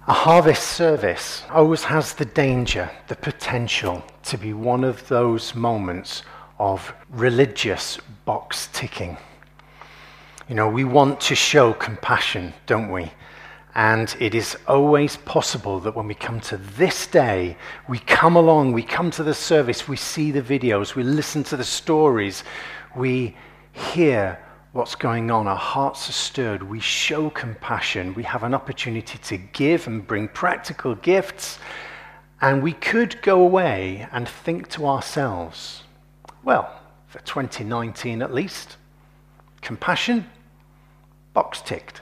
A harvest service always has the danger, the potential to be one of those moments of religious box ticking. You know, we want to show compassion, don't we? And it is always possible that when we come to this day, we come along, we come to the service, we see the videos, we listen to the stories, we hear what's going on, our hearts are stirred, we show compassion, we have an opportunity to give and bring practical gifts, and we could go away and think to ourselves, well, for 2019 at least, compassion, box ticked.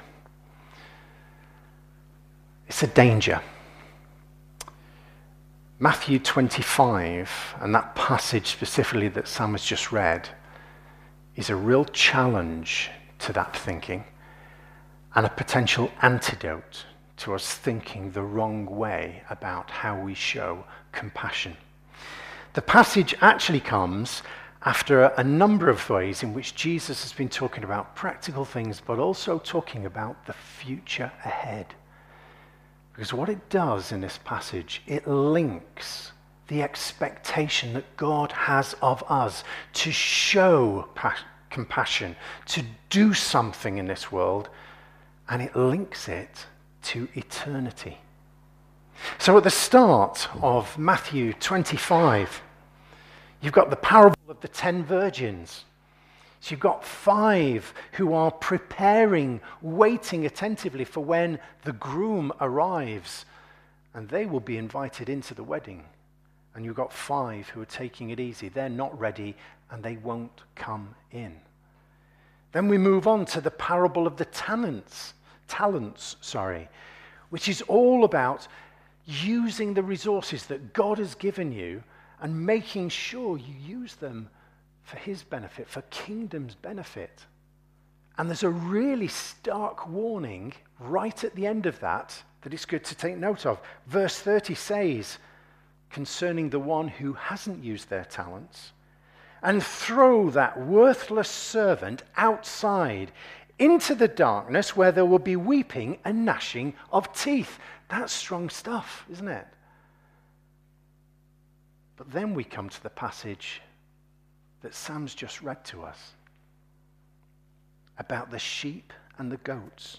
It's a danger. Matthew 25, and that passage specifically that Sam has just read, is a real challenge to that thinking and a potential antidote to us thinking the wrong way about how we show compassion. The passage actually comes after a number of ways in which Jesus has been talking about practical things, but also talking about the future ahead. Because what it does in this passage, it links the expectation that God has of us to show compassion, to do something in this world, and it links it to eternity. So at the start of Matthew 25, you've got the parable of the 10 virgins. So you've got 5 who are preparing, waiting attentively for when the groom arrives, and they will be invited into the wedding. And you've got 5 who are taking it easy. They're not ready, and they won't come in. Then we move on to the parable of the talents, which is all about using the resources that God has given you and making sure you use them for his benefit, for kingdom's benefit. And there's a really stark warning right at the end of that it's good to take note of. Verse 30 says, concerning the one who hasn't used their talents, and throw that worthless servant outside into the darkness where there will be weeping and gnashing of teeth. That's strong stuff, isn't it? But then we come to the passage that Sam's just read to us about the sheep and the goats.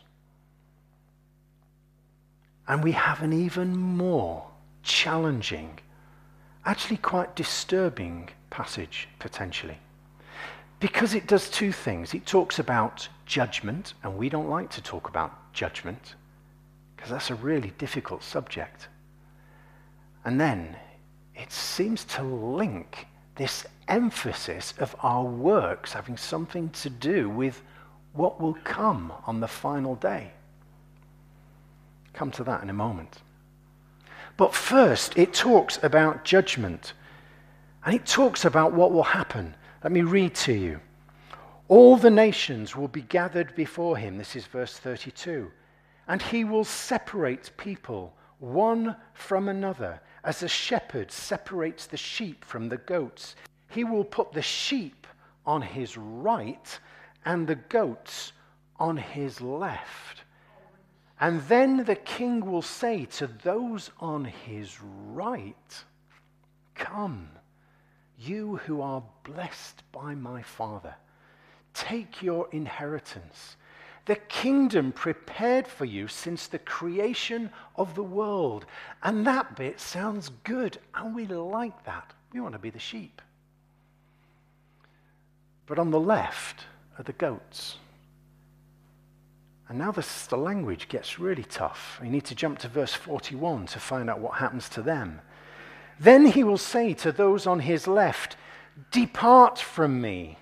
And we have an even more challenging, actually quite disturbing passage, potentially. Because it does 2 things. It talks about judgment, and we don't like to talk about judgment, because that's a really difficult subject. And then it seems to link this emphasis of our works having something to do with what will come on the final day. Come to that in a moment. But first, it talks about judgment. And it talks about what will happen. Let me read to you. All the nations will be gathered before him. This is verse 32. And he will separate people one from another, as a shepherd separates the sheep from the goats. He will put the sheep on his right and the goats on his left. And then the king will say to those on his right, come, you who are blessed by my Father, take your inheritance, the kingdom prepared for you since the creation of the world. And that bit sounds good, and we like that. We want to be the sheep. But on the left are the goats. And now the language gets really tough. You need to jump to verse 41 to find out what happens to them. Then he will say to those on his left, depart from me,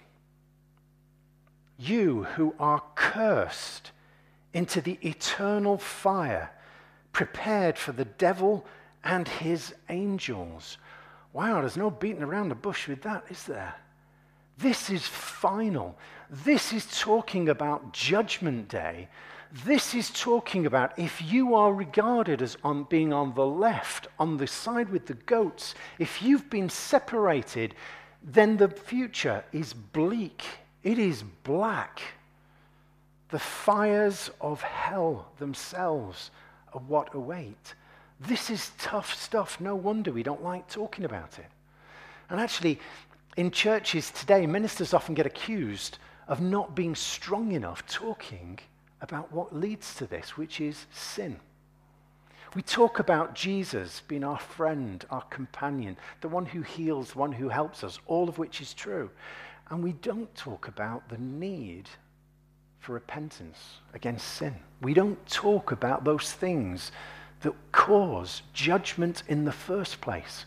you who are cursed, into the eternal fire, prepared for the devil and his angels. Wow, there's no beating around the bush with that, is there? This is final. This is talking about Judgment Day. This is talking about if you are regarded as being on the left, on the side with the goats, if you've been separated, then the future is bleak. It is black. The fires of hell themselves of what await. This is tough stuff. No wonder we don't like talking about it. And actually, in churches today, ministers often get accused of not being strong enough talking about what leads to this, which is sin. We talk about Jesus being our friend, our companion, the one who heals, the one who helps us, all of which is true. And we don't talk about the need for repentance against sin. We don't talk about those things that cause judgment in the first place.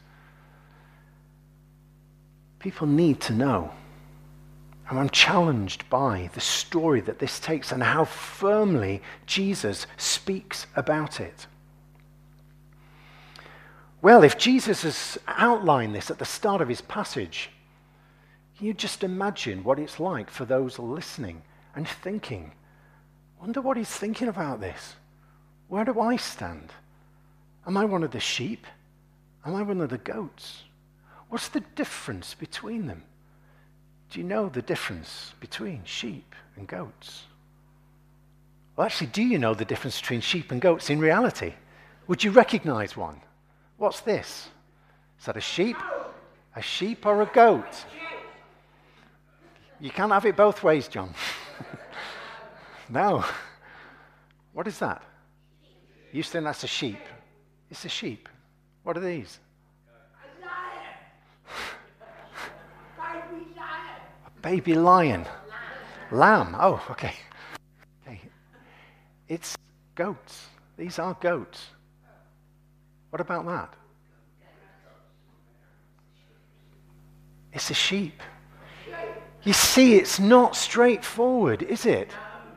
People need to know. And I'm challenged by the story that this takes and how firmly Jesus speaks about it. Well, if Jesus has outlined this at the start of his passage, you just imagine what it's like for those listening and thinking, wonder what he's thinking about this. Where do I stand? Am I one of the sheep? Am I one of the goats? What's the difference between them? Do you know the difference between sheep and goats? Well, actually, do you know the difference between sheep and goats in reality? Would you recognize one? What's this? Is that a sheep? A sheep or a goat? You can't have it both ways, John. No. What is that? You think that's a sheep? It's a sheep. What are these? A baby lion. Lamb. Oh, okay. It's goats. These are goats. What about that? It's a sheep. You see, it's not straightforward, is it?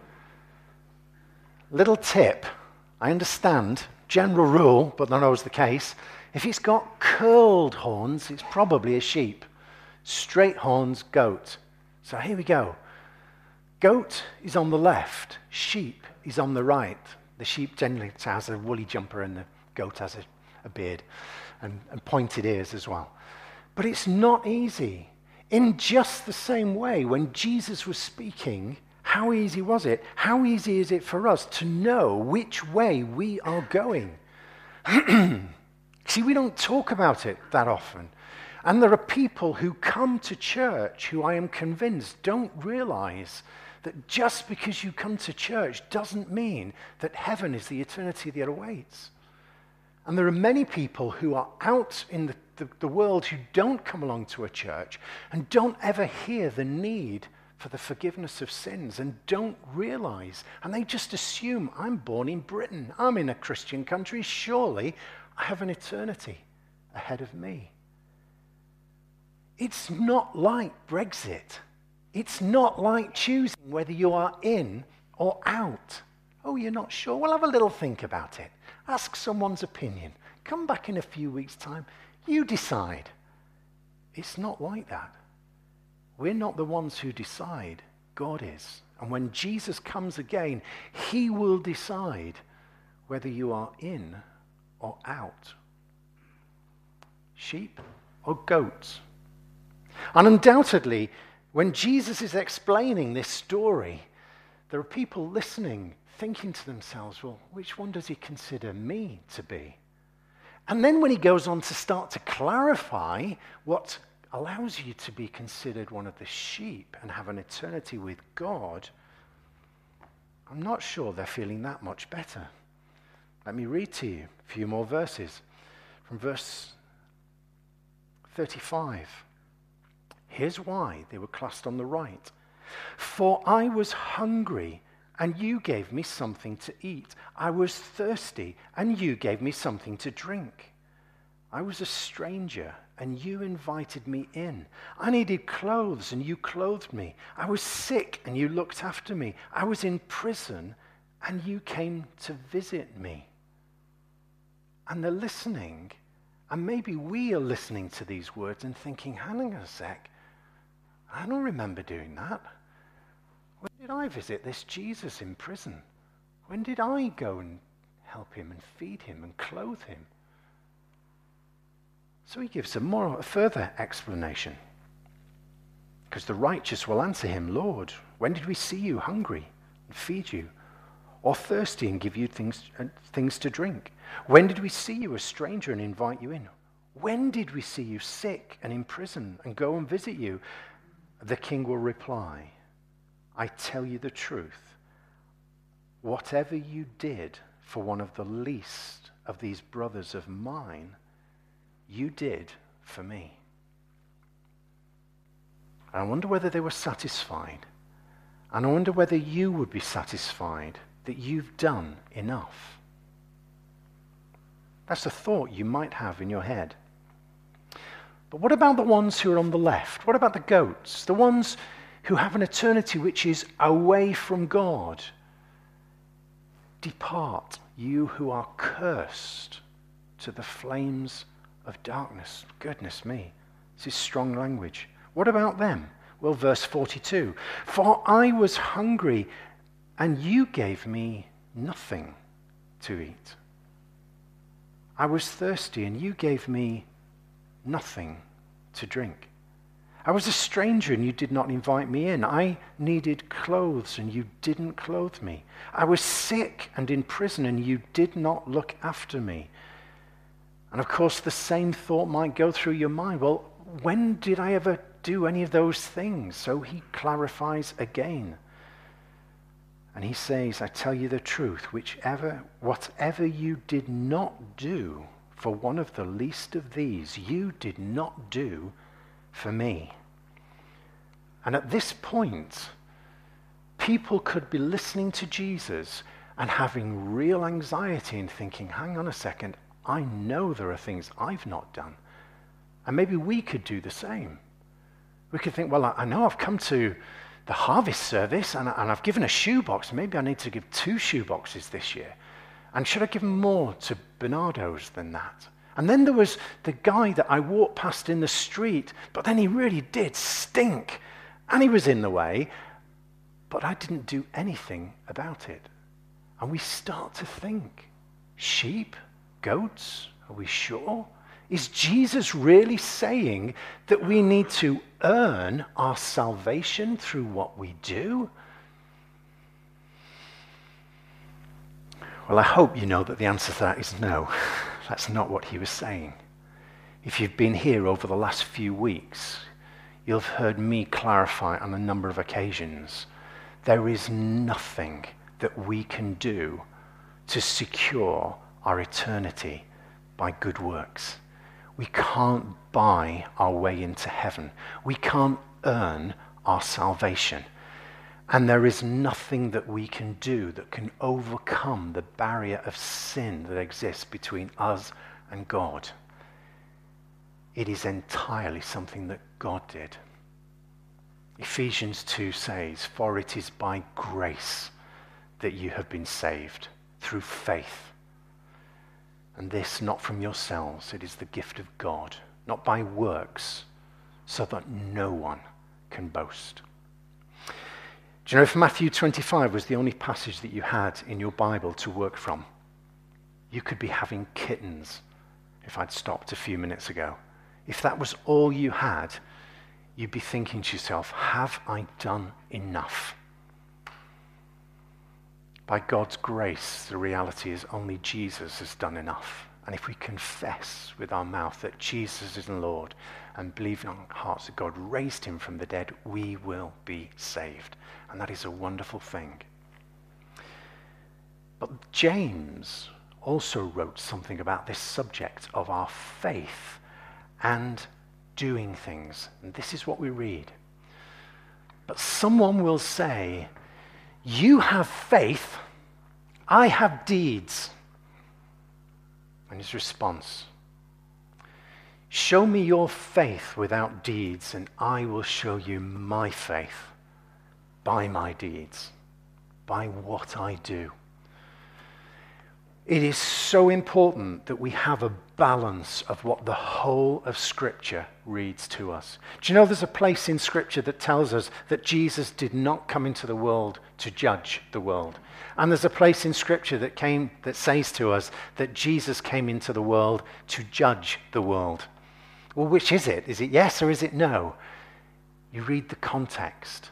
Little tip. I understand, general rule, but not always the case. If it's got curled horns, it's probably a sheep. Straight horns, goat. So here we go. Goat is on the left. Sheep is on the right. The sheep generally has a woolly jumper and the goat has a beard and pointed ears as well. But it's not easy. In just the same way, when Jesus was speaking, how easy was it? How easy is it for us to know which way we are going? See, we don't talk about it that often. And there are people who come to church who I am convinced don't realize that just because you come to church doesn't mean that heaven is the eternity that awaits. And there are many people who are out in the world who don't come along to a church and don't ever hear the need for the forgiveness of sins and don't realize, and they just assume, I'm born in Britain, I'm in a Christian country, surely I have an eternity ahead of me. It's not like Brexit. It's not like choosing whether you are in or out. Oh, you're not sure? Well, have a little think about it. Ask someone's opinion. Come back in a few weeks' time. You decide. It's not like that. We're not the ones who decide. God is. And when Jesus comes again, he will decide whether you are in or out. Sheep or goats. And undoubtedly, when Jesus is explaining this story, there are people listening, thinking to themselves, well, which one does he consider me to be? And then when he goes on to start to clarify what allows you to be considered one of the sheep and have an eternity with God, I'm not sure they're feeling that much better. Let me read to you a few more verses from verse 35. Here's why they were classed on the right. For I was hungry, and you gave me something to eat. I was thirsty, and you gave me something to drink. I was a stranger, and you invited me in. I needed clothes, and you clothed me. I was sick, and you looked after me. I was in prison, and you came to visit me. And they're listening, and maybe we are listening to these words and thinking, hang on a sec, I don't remember doing that. When did I visit this Jesus in prison? When did I go and help him and feed him and clothe him? So he gives a further explanation. Because the righteous will answer him, Lord, when did we see you hungry and feed you? or thirsty and give you things to drink? When did we see you a stranger and invite you in? When did we see you sick and in prison and go and visit you?" The king will reply, "I tell you the truth. Whatever you did for one of the least of these brothers of mine, you did for me." I wonder whether they were satisfied. And I wonder whether you would be satisfied that you've done enough. That's a thought you might have in your head. But what about the ones who are on the left? What about the goats? The ones who have an eternity which is away from God? "Depart, you who are cursed, to the flames of darkness." Goodness me, this is strong language. What about them? Well, verse 42. "For I was hungry, and you gave me nothing to eat. I was thirsty, and you gave me nothing to drink. I was a stranger, and you did not invite me in. I needed clothes, and you didn't clothe me. I was sick and in prison, and you did not look after me." And of course, the same thought might go through your mind. Well, when did I ever do any of those things? So he clarifies again. And he says, "I tell you the truth, whatever you did not do for one of the least of these, you did not do for me." And at this point, people could be listening to Jesus and having real anxiety and thinking, hang on a second, I know there are things I've not done. And maybe we could do the same. We could think, well, I know I've come to the harvest service and I've given a shoebox. Maybe I need to give 2 shoeboxes this year. And should I give more to Bernardo's than that? And then there was the guy that I walked past in the street, but then he really did stink. And he was in the way, but I didn't do anything about it. And we start to think, sheep, goats, are we sure? Is Jesus really saying that we need to earn our salvation through what we do? Well, I hope you know that the answer to that is no. That's not what he was saying. If you've been here over the last few weeks, you'll have heard me clarify on a number of occasions. There is nothing that we can do to secure our eternity by good works. We can't buy our way into heaven. We can't earn our salvation. And there is nothing that we can do that can overcome the barrier of sin that exists between us and God. It is entirely something that God did. Ephesians 2 says, "For it is by grace that you have been saved, through faith. And this not from yourselves, it is the gift of God, not by works, so that no one can boast." Do you know if Matthew 25 was the only passage that you had in your Bible to work from, you could be having kittens if I'd stopped a few minutes ago. If that was all you had, you'd be thinking to yourself, have I done enough? By God's grace, the reality is only Jesus has done enough. And if we confess with our mouth that Jesus is Lord and believe in our hearts that God raised him from the dead, we will be saved. And that is a wonderful thing. But James also wrote something about this subject of our faith and doing things. And this is what we read. "But someone will say, 'You have faith, I have deeds.' And his response, 'Show me your faith without deeds, and I will show you my faith by my deeds, by what I do.'" It is so important that we have a balance of what the whole of Scripture reads to us. Do you know there's a place in Scripture that tells us that Jesus did not come into the world to judge the world? And there's a place in Scripture that says to us that Jesus came into the world to judge the world. Well, which is it? Is it yes or is it no? You read the context.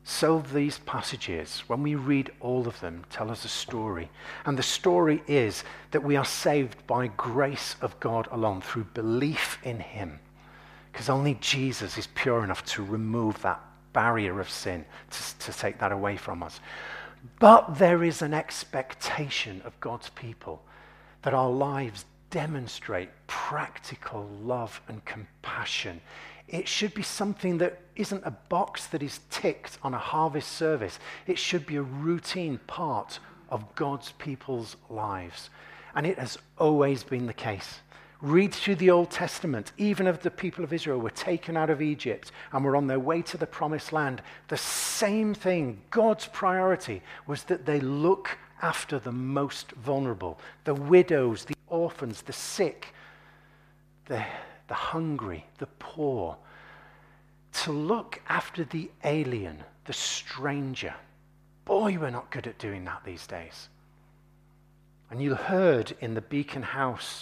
So these passages, when we read all of them, tell us a story. And the story is that we are saved by grace of God alone, through belief in him. Because only Jesus is pure enough to remove that barrier of sin, to take that away from us. But there is an expectation of God's people that our lives demonstrate practical love and compassion. It should be something that isn't a box that is ticked on a harvest service. It should be a routine part of God's people's lives. And it has always been the case. Read through the Old Testament. Even if the people of Israel were taken out of Egypt and were on their way to the promised land, the same thing, God's priority, was that they look after the most vulnerable, the widows, the orphans, the sick, the hungry, the poor, to look after the alien, the stranger. Boy, we're not good at doing that these days. And you heard in the Beacon House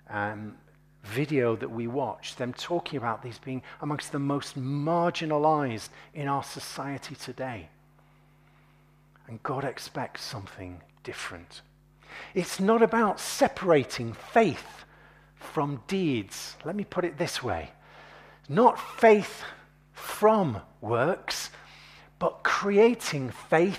video that we watched them talking about these being amongst the most marginalized in our society today. And God expects something different. It's not about separating faith from deeds. Let me put it this way. Not faith from works, but creating faith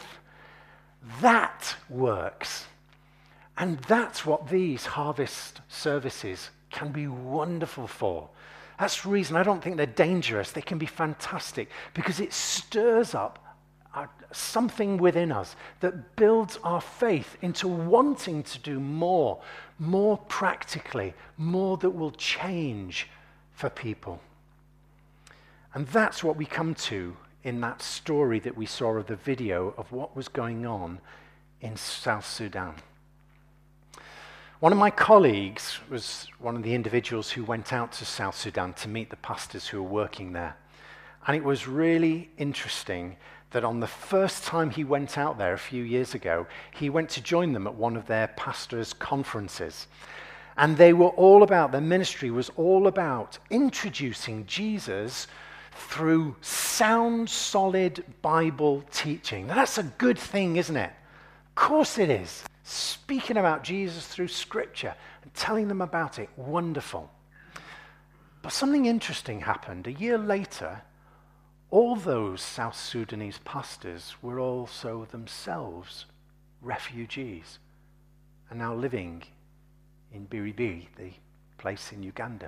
that works. And that's what these harvest services can be wonderful for. That's the reason I don't think they're dangerous. They can be fantastic because it stirs up something within us that builds our faith into wanting to do more practically, more that will change for people. And that's what we come to in that story that we saw of the video of what was going on in South Sudan. One of my colleagues was one of the individuals who went out to South Sudan to meet the pastors who were working there. And it was really interesting that on the first time he went out there a few years ago, he went to join them at one of their pastors' conferences. And their ministry was all about introducing Jesus through sound, solid Bible teaching. Now, that's a good thing, isn't it? Of course it is. Speaking about Jesus through Scripture and telling them about it, wonderful. But something interesting happened. A year later, all those South Sudanese pastors were also themselves refugees and now living in Biribi, the place in Uganda.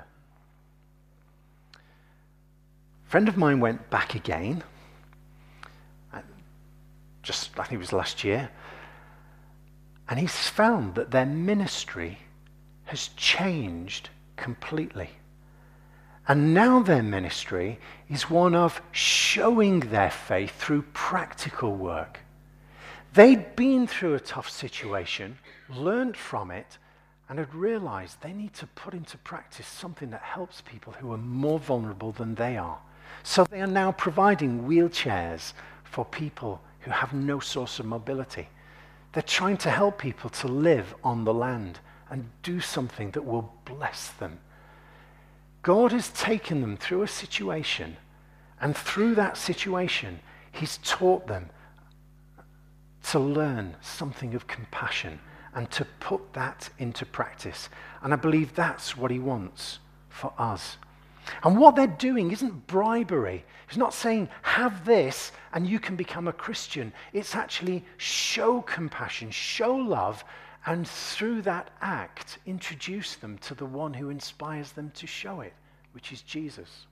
A friend of mine went back again, I think it was last year, and he's found that their ministry has changed completely. And now their ministry is one of showing their faith through practical work. They'd been through a tough situation, learned from it, and had realized they need to put into practice something that helps people who are more vulnerable than they are. So they are now providing wheelchairs for people who have no source of mobility. They're trying to help people to live on the land and do something that will bless them. God has taken them through a situation, and through that situation, he's taught them to learn something of compassion and to put that into practice. And I believe that's what he wants for us. And what they're doing isn't bribery. It's not saying, have this and you can become a Christian. It's actually show compassion, show love, and through that act, introduce them to the one who inspires them to show it, which is Jesus.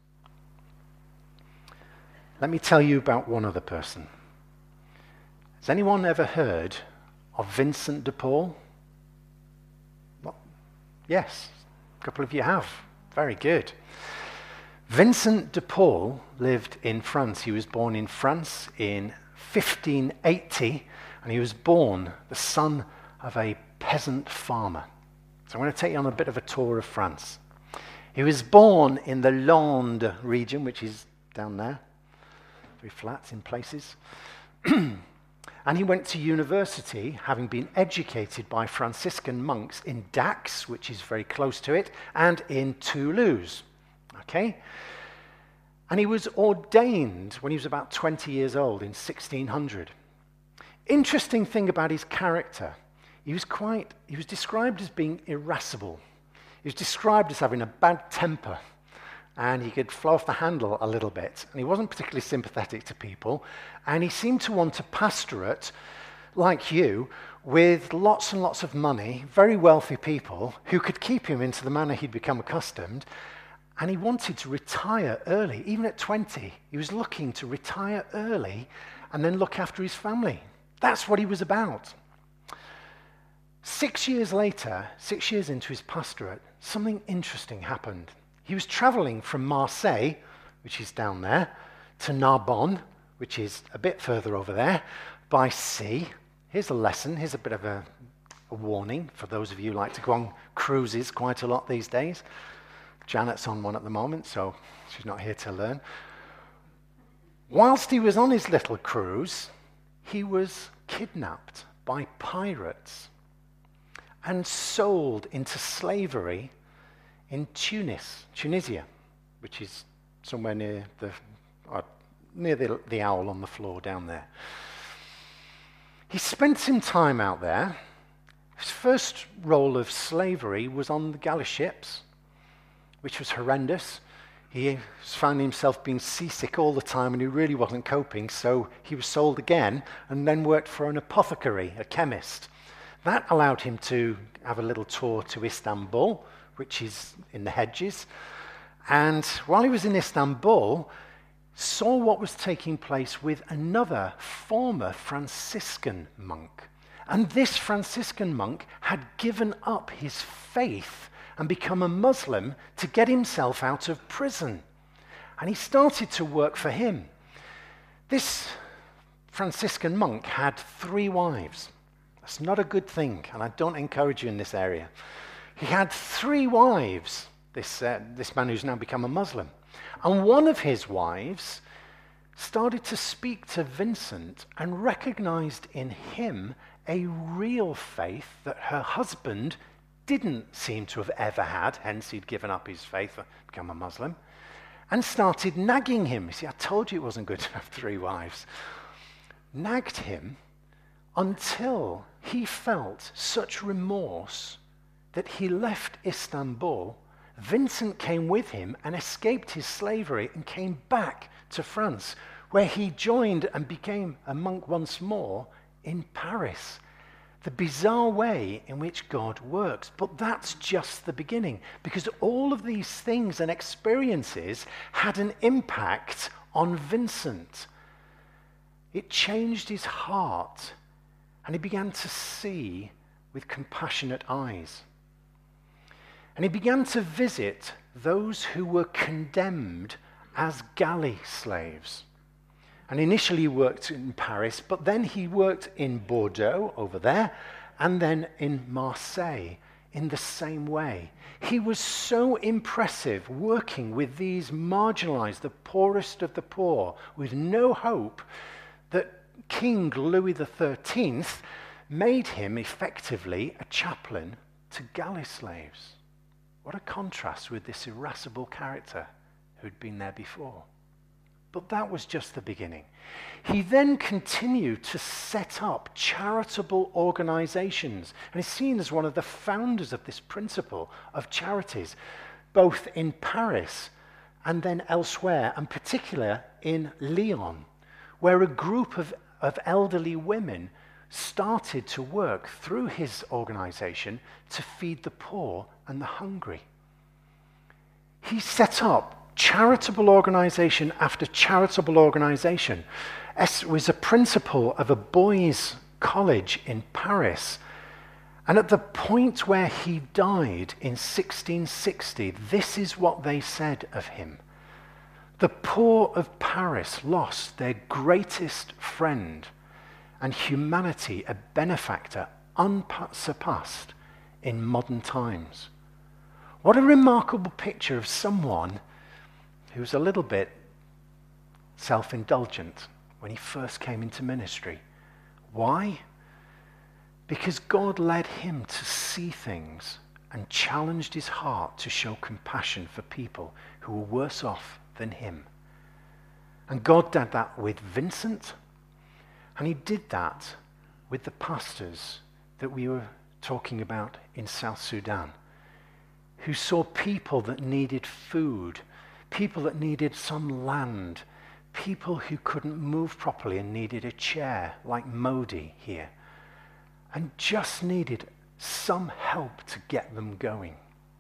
Let me tell you about one other person. Has anyone ever heard of Vincent de Paul? Well, yes, a couple of you have. Very good. Vincent de Paul lived in France. He was born in France in 1580, and he was born the son of a peasant farmer. So I'm going to take you on a bit of a tour of France. He was born in the Landes region, which is down there, very flat in places. And he went to university, having been educated by Franciscan monks in Dax, which is very close to it, and in Toulouse. Okay? And he was ordained when he was about 20 years old in 1600. Interesting thing about his character, he was described as being irascible. He was described as having a bad temper, and he could flow off the handle a little bit. And he wasn't particularly sympathetic to people, and he seemed to want a pastorate like you, with lots and lots of money, very wealthy people who could keep him into the manner he'd become accustomed. And he wanted to retire early, even at 20. He was looking to retire early and then look after his family. That's what he was about. 6 years later, 6 years into his pastorate, something interesting happened. He was traveling from Marseille, which is down there, to Narbonne, which is a bit further over there, by sea. Here's a lesson. Here's a bit of a warning for those of you who like to go on cruises quite a lot these days. Janet's on one at the moment, so she's not here to learn. Whilst he was on his little cruise, he was kidnapped by pirates and sold into slavery in Tunisia, which is somewhere near the owl on the floor down there. He spent some time out there. His first role of slavery was on the galley ships, which was horrendous. He found himself being seasick all the time, and he really wasn't coping, so he was sold again and then worked for an apothecary, a chemist. That allowed him to have a little tour to Istanbul, which is in the hedges. And while he was in Istanbul, saw what was taking place with another former Franciscan monk. And this Franciscan monk had given up his faith and become a Muslim to get himself out of prison. And he started to work for him. This Franciscan monk had 3 wives. That's not a good thing, and I don't encourage you in this area. He had 3 wives, this man who's now become a Muslim. And one of his wives started to speak to Vincent and recognized in him a real faith that her husband didn't seem to have ever had, hence he'd given up his faith, become a Muslim, and started nagging him. You see, I told you it wasn't good to have 3 wives. Nagged him until he felt such remorse that he left Istanbul. Vincent came with him and escaped his slavery and came back to France, where he joined and became a monk once more in Paris. The bizarre way in which God works. But that's just the beginning, because all of these things and experiences had an impact on Vincent. It changed his heart, and he began to see with compassionate eyes. And he began to visit those who were condemned as galley slaves. And initially he worked in Paris, but then he worked in Bordeaux over there, and then in Marseille in the same way. He was so impressive working with these marginalized, the poorest of the poor, with no hope, that King Louis XIII made him effectively a chaplain to galley slaves. What a contrast with this irascible character who'd been there before. But that was just the beginning. He then continued to set up charitable organizations, and is seen as one of the founders of this principle of charities, both in Paris and then elsewhere, and particularly in Lyon, where a group of elderly women started to work through his organization to feed the poor and the hungry. He set up charitable organization after charitable organization. It was a principal of a boys' college in Paris. And at the point where he died in 1660, this is what they said of him. The poor of Paris lost their greatest friend, and humanity a benefactor unsurpassed in modern times. What a remarkable picture of someone who was a little bit self-indulgent when he first came into ministry. Why? Because God led him to see things and challenged his heart to show compassion for people who were worse off than him. And God did that with Vincent, and he did that with the pastors that we were talking about in South Sudan, who saw people that needed food, people that needed some land, people who couldn't move properly and needed a chair, like Modi here, and just needed some help to get them going.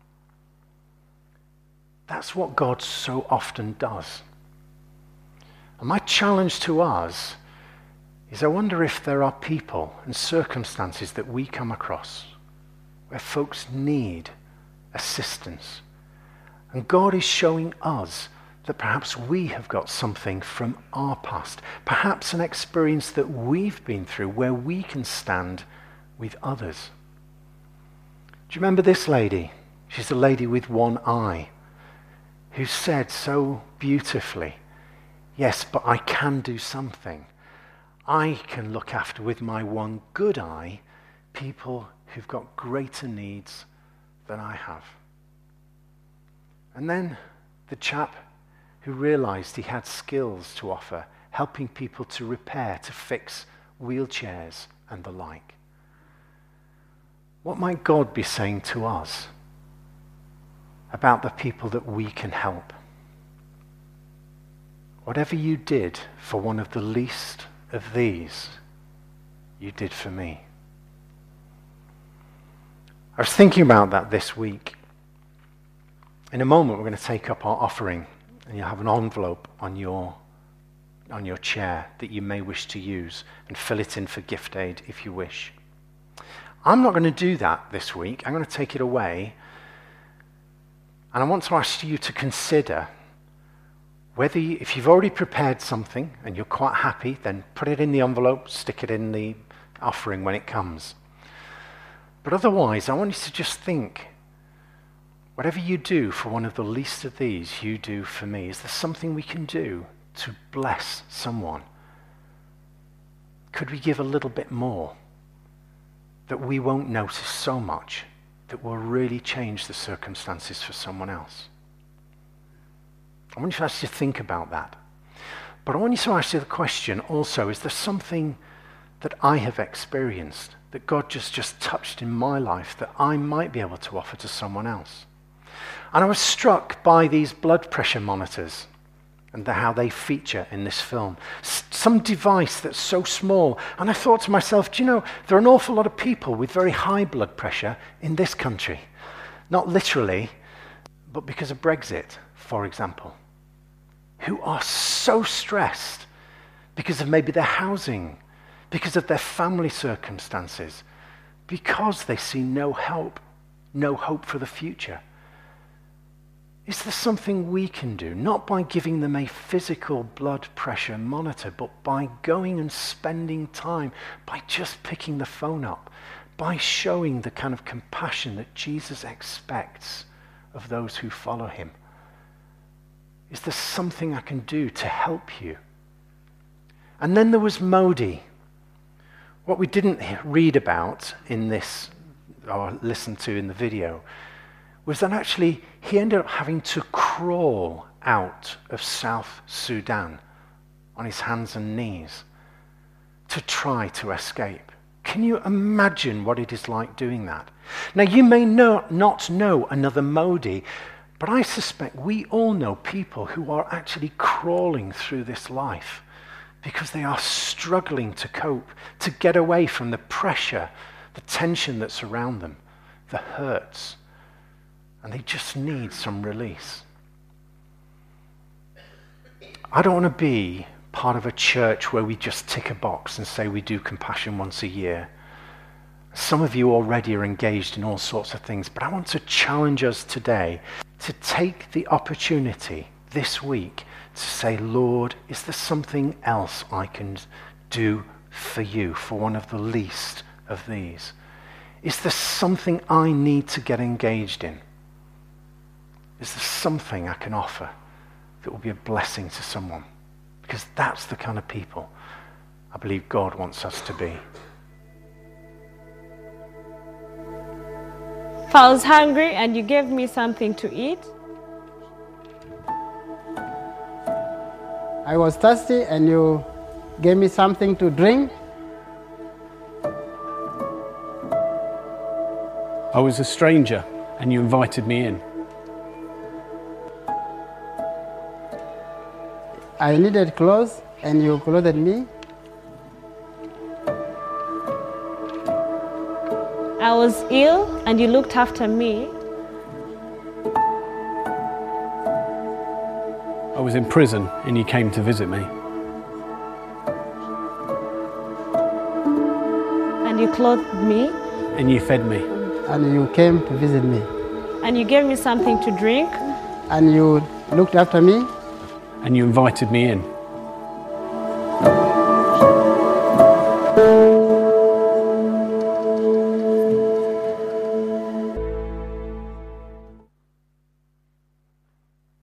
That's what God so often does. And my challenge to us is I wonder if there are people and circumstances that we come across where folks need assistance. And God is showing us that perhaps we have got something from our past, perhaps an experience that we've been through where we can stand with others. Do you remember this lady? She's the lady with one eye who said so beautifully, yes, but I can do something. I can look after with my one good eye people who've got greater needs than I have. And then the chap who realized he had skills to offer, helping people to repair, to fix wheelchairs and the like. What might God be saying to us about the people that we can help? Whatever you did for one of the least of these, you did for me. I was thinking about that this week. In a moment, we're going to take up our offering, and you'll have an envelope on your chair that you may wish to use, and fill it in for gift aid if you wish. I'm not going to do that this week. I'm going to take it away, and I want to ask you to consider whether if you've already prepared something and you're quite happy, then put it in the envelope, stick it in the offering when it comes. But otherwise, I want you to just think, whatever you do for one of the least of these, you do for me. Is there something we can do to bless someone? Could we give a little bit more that we won't notice so much that will really change the circumstances for someone else? I want you to actually think about that. But I want you to ask you the question also, is there something that I have experienced that God just touched in my life that I might be able to offer to someone else? And I was struck by these blood pressure monitors and how they feature in this film. Some device that's so small. And I thought to myself, do you know, there are an awful lot of people with very high blood pressure in this country. Not literally, but because of Brexit, for example, who are so stressed because of maybe their housing, because of their family circumstances, because they see no hope for the future. Is there something we can do, not by giving them a physical blood pressure monitor, but by going and spending time, by just picking the phone up, by showing the kind of compassion that Jesus expects of those who follow him? Is there something I can do to help you? And then there was Modi. What we didn't read about in this, or listen to in the video, was that actually he ended up having to crawl out of South Sudan on his hands and knees to try to escape. Can you imagine what it is like doing that? Now, you may not know another Modi, but I suspect we all know people who are actually crawling through this life because they are struggling to cope, to get away from the pressure, the tension that's around them, the hurts, and they just need some release. I don't want to be part of a church where we just tick a box and say we do compassion once a year. Some of you already are engaged in all sorts of things, but I want to challenge us today to take the opportunity this week to say, Lord, is there something else I can do for you, for one of the least of these? Is there something I need to get engaged in? Is there something I can offer that will be a blessing to someone? Because that's the kind of people I believe God wants us to be. If I was hungry and you gave me something to eat, I was thirsty and you gave me something to drink. I was a stranger and you invited me in. I needed clothes and you clothed me. I was ill and you looked after me. I was in prison and you came to visit me. And you clothed me. And you fed me. And you came to visit me. And you gave me something to drink. And you looked after me. And you invited me in.